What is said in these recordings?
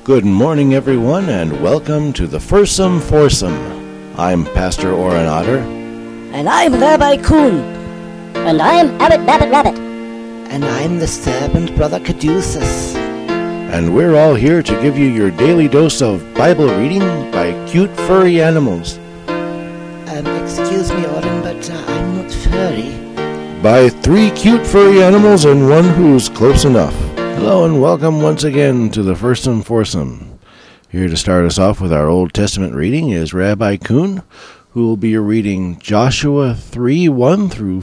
Good morning, everyone, and welcome to the Fursome Foursome. I'm Pastor Oren Otter. And I'm Rabbi Kuhn. And I'm Abbot Babbitt Rabbit. And I'm the servant Brother Caduceus. And we're all here to give you your daily dose of Bible reading by cute furry animals. Excuse me, Oren, but I'm not furry. By 3 cute furry animals and one who's close enough. Hello and welcome once again to the Fursome Foursome. Here to start us off with our Old Testament reading is Rabbi Kuhn, who will be reading Joshua 3:1 through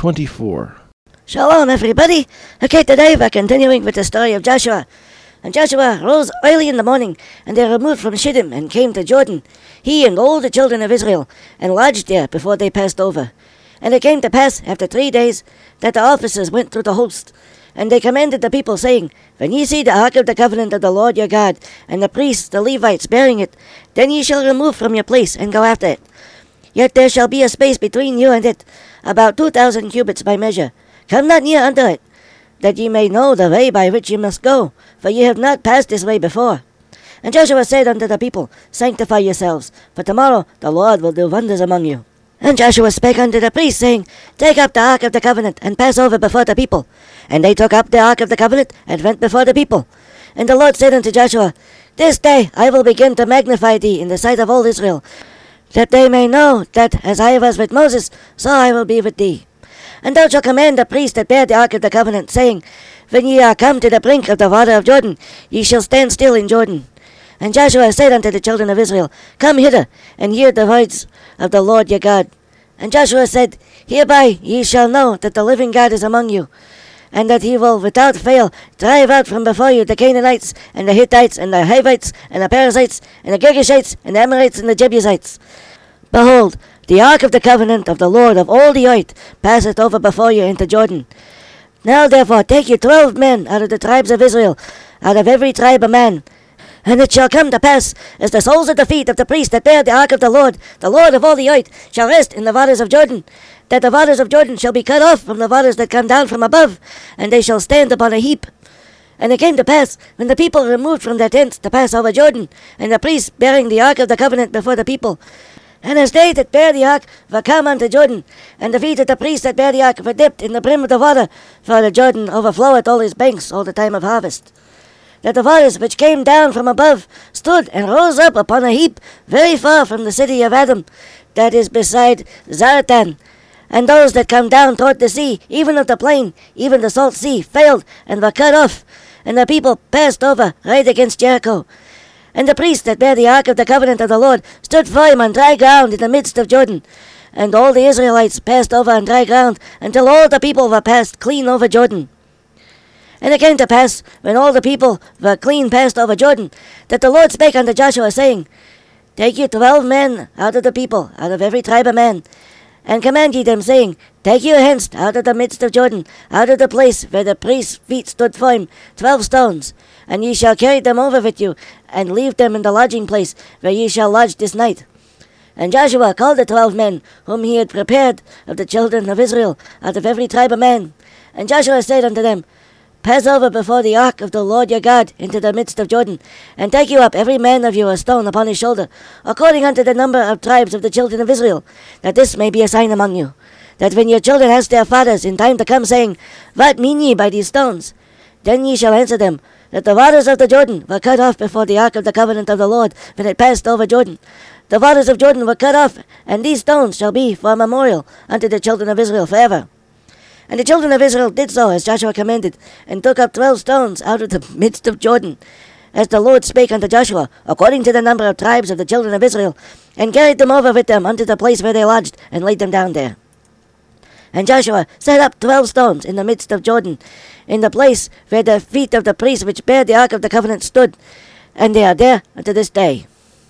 4:24. Shalom, everybody. Okay, today we're continuing with the story of Joshua. And Joshua rose early in the morning, and they removed from Shittim and came to Jordan, he and all the children of Israel, and lodged there before they passed over. And it came to pass after 3 days that the officers went through the host. And they commanded the people, saying, When ye see the ark of the covenant of the Lord your God, and the priests, the Levites, bearing it, then ye shall remove from your place, and go after it. Yet there shall be a space between you and it, about 2,000 cubits by measure. Come not near unto it, that ye may know the way by which ye must go, for ye have not passed this way before. And Joshua said unto the people, Sanctify yourselves, for tomorrow the Lord will do wonders among you. And Joshua spake unto the priests, saying, Take up the ark of the covenant, and pass over before the people. And they took up the ark of the covenant, and went before the people. And the Lord said unto Joshua, This day I will begin to magnify thee in the sight of all Israel, that they may know that as I was with Moses, so I will be with thee. And thou shalt command the priests that bear the ark of the covenant, saying, When ye are come to the brink of the water of Jordan, ye shall stand still in Jordan. And Joshua said unto the children of Israel, Come hither, and hear the words of the Lord your God. And Joshua said, Hereby ye shall know that the living God is among you, and that he will without fail drive out from before you the Canaanites, and the Hittites, and the Hivites, and the Perizzites, and the Girgashites, and the Amorites, and the Jebusites. Behold, the ark of the covenant of the Lord of all the earth passeth over before you into Jordan. Now therefore take you 12 men out of the tribes of Israel, out of every tribe a man. And it shall come to pass, as the soles of the feet of the priests that bear the ark of the Lord of all the earth, shall rest in the waters of Jordan, that the waters of Jordan shall be cut off from the waters that come down from above, and they shall stand upon a heap. And it came to pass, when the people removed from their tents to pass over Jordan, and the priests bearing the ark of the covenant before the people, and as they that bear the ark were come unto Jordan, and the feet of the priests that bear the ark were dipped in the brim of the water, for the Jordan overfloweth all his banks all the time of harvest, that the waters which came down from above stood and rose up upon a heap very far from the city of Adam, that is beside Zaratan. And those that come down toward the sea, even of the plain, even the salt sea, failed and were cut off, and the people passed over right against Jericho. And the priests that bear the ark of the covenant of the Lord stood firm on dry ground in the midst of Jordan. And all the Israelites passed over on dry ground, until all the people were passed clean over Jordan. And it came to pass, when all the people were clean passed over Jordan, that the Lord spake unto Joshua, saying, Take you 12 men out of the people, out of every tribe a man, and command ye them, saying, Take you hence out of the midst of Jordan, out of the place where the priest's feet stood firm, 12 stones, and ye shall carry them over with you, and leave them in the lodging place where ye shall lodge this night. And Joshua called the 12 men, whom he had prepared of the children of Israel, out of every tribe a man. And Joshua said unto them, Pass over before the ark of the Lord your God into the midst of Jordan, and take you up every man of you a stone upon his shoulder, according unto the number of tribes of the children of Israel, that this may be a sign among you, that when your children ask their fathers in time to come, saying, What mean ye by these stones? Then ye shall answer them, that the waters of the Jordan were cut off before the ark of the covenant of the Lord, when it passed over Jordan. The waters of Jordan were cut off, and these stones shall be for a memorial unto the children of Israel forever. And the children of Israel did so as Joshua commanded, and took up 12 stones out of the midst of Jordan, as the Lord spake unto Joshua, according to the number of tribes of the children of Israel, and carried them over with them unto the place where they lodged, and laid them down there. And Joshua set up 12 stones in the midst of Jordan, in the place where the feet of the priests which bear the ark of the covenant stood, and they are there unto this day.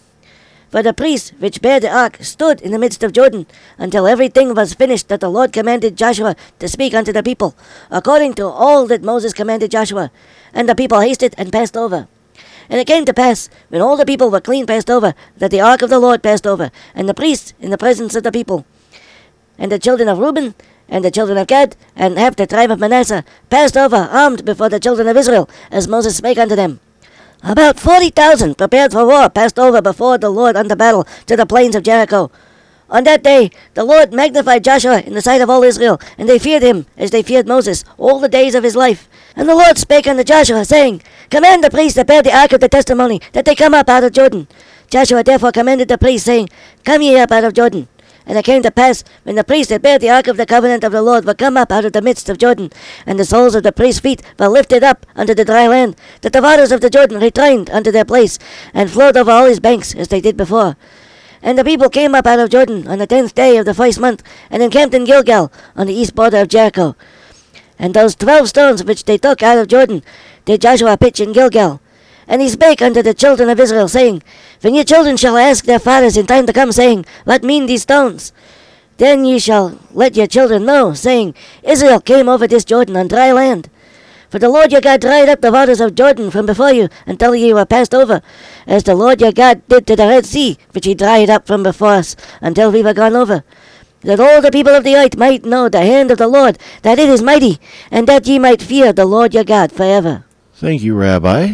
For the priests which bear the ark stood in the midst of Jordan, until everything was finished that the Lord commanded Joshua to speak unto the people, according to all that Moses commanded Joshua. And the people hasted and passed over. And it came to pass, when all the people were clean passed over, that the ark of the Lord passed over, and the priests in the presence of the people. And the children of Reuben, and the children of Gad, and half the tribe of Manasseh, passed over armed before the children of Israel, as Moses spake unto them. About 40,000, prepared for war, passed over before the Lord unto battle to the plains of Jericho. On that day the Lord magnified Joshua in the sight of all Israel, and they feared him as they feared Moses all the days of his life. And the Lord spake unto Joshua, saying, Command the priests that bear the ark of the testimony, that they come up out of Jordan. Joshua therefore commanded the priests, saying, Come ye up out of Jordan. And it came to pass, when the priests that bear the ark of the covenant of the Lord were come up out of the midst of Jordan, and the soles of the priests' feet were lifted up unto the dry land, that the waters of the Jordan returned unto their place, and flowed over all his banks, as they did before. And the people came up out of Jordan on the 10th day of the first month, and encamped in Gilgal, on the east border of Jericho. And those 12 stones which they took out of Jordan did Joshua pitch in Gilgal. And he spake unto the children of Israel, saying, When your children shall ask their fathers in time to come, saying, What mean these stones? Then ye shall let your children know, saying, Israel came over this Jordan on dry land. For the Lord your God dried up the waters of Jordan from before you, until ye were passed over, as the Lord your God did to the Red Sea, which he dried up from before us, until we were gone over. That all the people of the earth might know the hand of the Lord, that it is mighty, and that ye might fear the Lord your God forever. Thank you, Rabbi.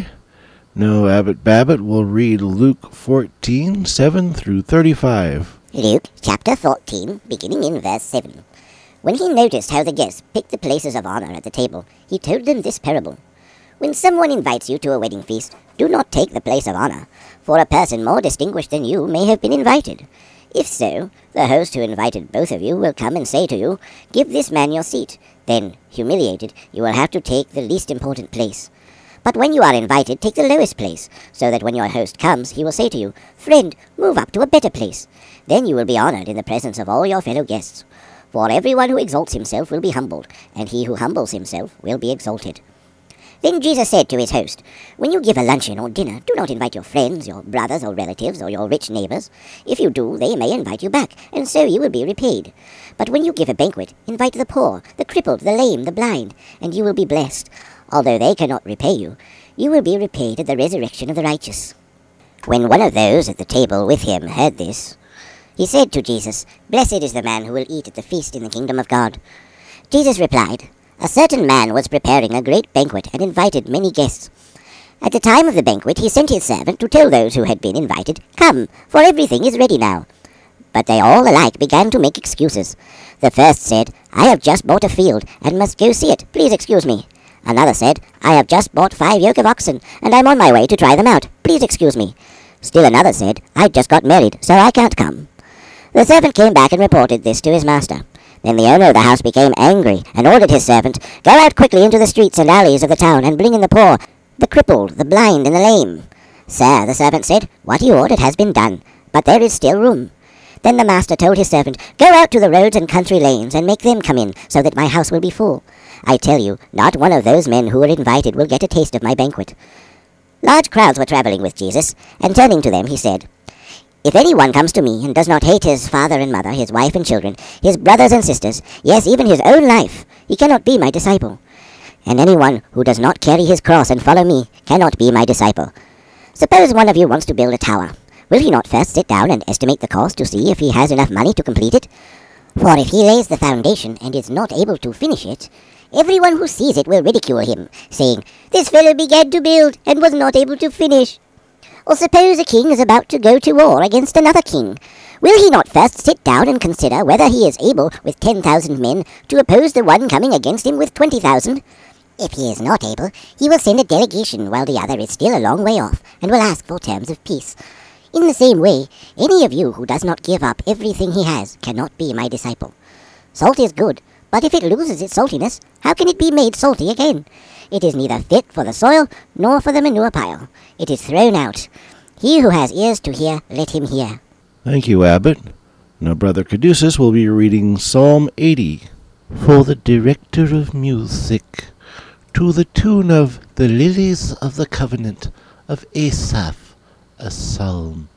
Now Abbot Babbitt will read Luke 14, 7 through 35. Luke chapter 14, beginning in verse 7. When he noticed how the guests picked the places of honor at the table, he told them this parable. When someone invites you to a wedding feast, do not take the place of honor, for a person more distinguished than you may have been invited. If so, the host who invited both of you will come and say to you, Give this man your seat. Then, humiliated, you will have to take the least important place. But when you are invited, take the lowest place, so that when your host comes, he will say to you, Friend, move up to a better place. Then you will be honored in the presence of all your fellow guests. For everyone who exalts himself will be humbled, and he who humbles himself will be exalted. Then Jesus said to his host, When you give a luncheon or dinner, do not invite your friends, your brothers or relatives, or your rich neighbors. If you do, they may invite you back, and so you will be repaid. But when you give a banquet, invite the poor, the crippled, the lame, the blind, and you will be blessed. Although they cannot repay you, you will be repaid at the resurrection of the righteous. When one of those at the table with him heard this, he said to Jesus, Blessed is the man who will eat at the feast in the kingdom of God. Jesus replied, A certain man was preparing a great banquet and invited many guests. At the time of the banquet he sent his servant to tell those who had been invited, Come, for everything is ready now. But they all alike began to make excuses. The first said, I have just bought a field and must go see it. Please excuse me. Another said, I have just bought 5 yoke of oxen, and I'm on my way to try them out. Please excuse me. Still another said, I just got married, so I can't come. The servant came back and reported this to his master. Then the owner of the house became angry, and ordered his servant, Go out quickly into the streets and alleys of the town, and bring in the poor, the crippled, the blind, and the lame. Sir, the servant said, What you ordered has been done, but there is still room. Then the master told his servant, Go out to the roads and country lanes, and make them come in, so that my house will be full. I tell you, not one of those men who were invited will get a taste of my banquet. Large crowds were traveling with Jesus, and turning to them he said, If anyone comes to me and does not hate his father and mother, his wife and children, his brothers and sisters, yes, even his own life, he cannot be my disciple. And anyone who does not carry his cross and follow me cannot be my disciple. Suppose one of you wants to build a tower. Will he not first sit down and estimate the cost to see if he has enough money to complete it? For if he lays the foundation and is not able to finish it, everyone who sees it will ridicule him, saying, This fellow began to build and was not able to finish. Or suppose a king is about to go to war against another king. Will he not first sit down and consider whether he is able with 10,000 men to oppose the one coming against him with 20,000? If he is not able, he will send a delegation while the other is still a long way off, and will ask for terms of peace. In the same way, any of you who does not give up everything he has cannot be my disciple. Salt is good, but if it loses its saltiness, how can it be made salty again? It is neither fit for the soil nor for the manure pile. It is thrown out. He who has ears to hear, let him hear. Thank you, Abbot. Now Brother Caduceus will be reading Psalm 80. For the director of music, to the tune of the Lilies of the Covenant of Asaph, a psalm.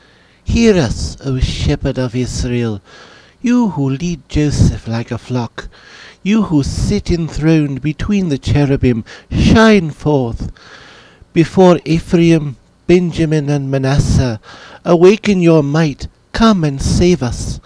Hear us, O shepherd of Israel, you who lead Joseph like a flock, you who sit enthroned between the cherubim, shine forth. Before Ephraim, Benjamin, and Manasseh, awaken your might, come and save us.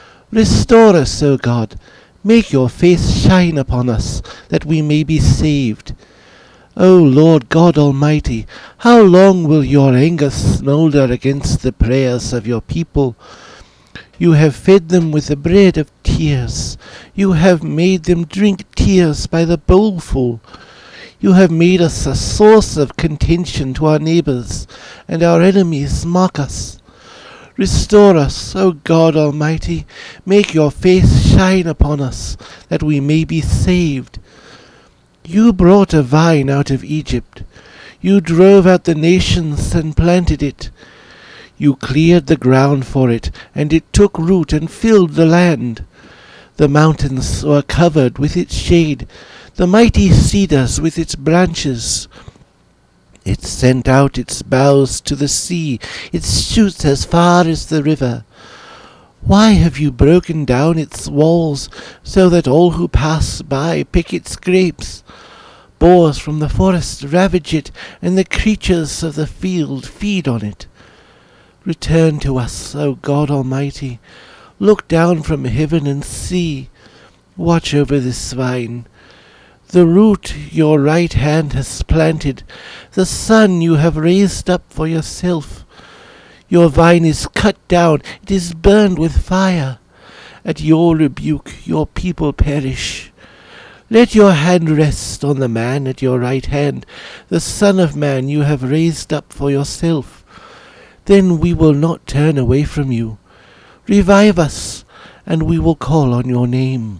Restore us, O God, make your face shine upon us, that we may be saved. O Lord God Almighty, how long will your anger smoulder against the prayers of your people? You have fed them with the bread of tears. You have made them drink tears by the bowlful. You have made us a source of contention to our neighbours, and our enemies mock us. Restore us, O God Almighty. Make your face shine upon us, that we may be saved. You brought a vine out of Egypt. You drove out the nations and planted it. You cleared the ground for it, and it took root and filled the land. The mountains were covered with its shade, the mighty cedars with its branches. It sent out its boughs to the sea, its shoots as far as the river. Why have you broken down its walls, so that all who pass by pick its grapes? Boars from the forest ravage it, and the creatures of the field feed on it. Return to us, O God Almighty. Look down from heaven and see. Watch over this vine. The root your right hand has planted, the son you have raised up for yourself. Your vine is cut down, it is burned with fire. At your rebuke your people perish. Let your hand rest on the man at your right hand, the Son of Man you have raised up for yourself. Then we will not turn away from you. Revive us, and we will call on your name.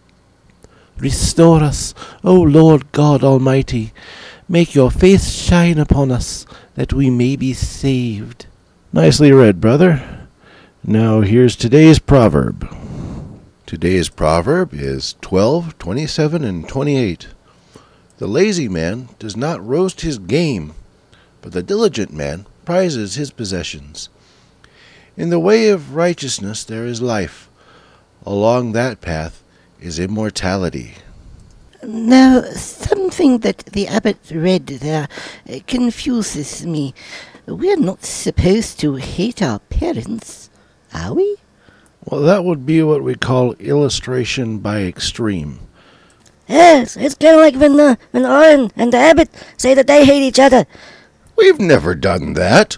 Restore us, O Lord God Almighty. Make your face shine upon us, that we may be saved. Nicely read, brother. Now here's today's proverb. Today's proverb is 12, 27, and 28. The lazy man does not roast his game, but the diligent man prizes his possessions. In the way of righteousness there is life. Along that path is immortality. Now, something that the abbot read there confuses me. We're not supposed to hate our parents, are we? Well, that would be what we call illustration by extreme. Yes, it's kind of like when Oren and the abbot say that they hate each other. We've never done that.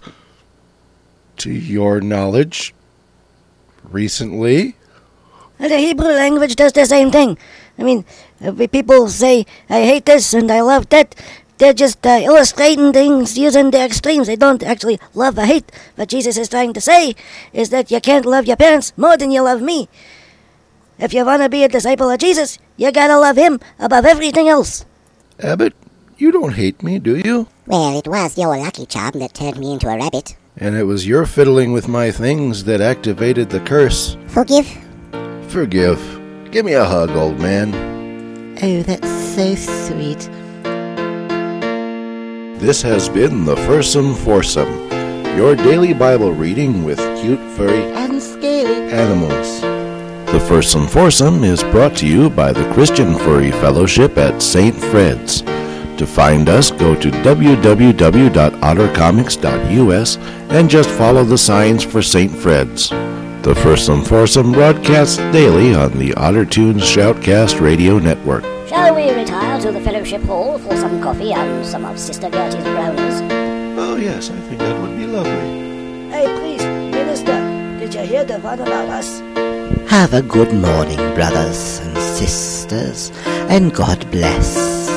To your knowledge, recently? And the Hebrew language does the same thing. I mean, people say, I hate this and I love that. They're just illustrating things using the extremes. They don't actually love or hate. What Jesus is trying to say is that you can't love your parents more than you love me. If you want to be a disciple of Jesus, you gotta love him above everything else. Abbot, you don't hate me, do you? Well, it was your lucky charm that turned me into a rabbit. And it was your fiddling with my things that activated the curse. Forgive? Forgive. Give me a hug, old man. Oh, that's so sweet. This has been the Fursome Foursome, your daily Bible reading with cute, furry, And scaly. animals. The Fursome Foursome is brought to you by the Christian Furry Fellowship at St. Fred's. To find us, go to www.ottercomics.us and just follow the signs for St. Fred's. The Fursome Foursome broadcasts daily on the OtterTunes Shoutcast Radio Network. Shall we retire to the fellowship hall for some coffee and some of Sister Gertie's brownies? Oh yes, I think that would be lovely. Hey, please, Minister, did you hear the one about us? Have a good morning, brothers and sisters, and God bless.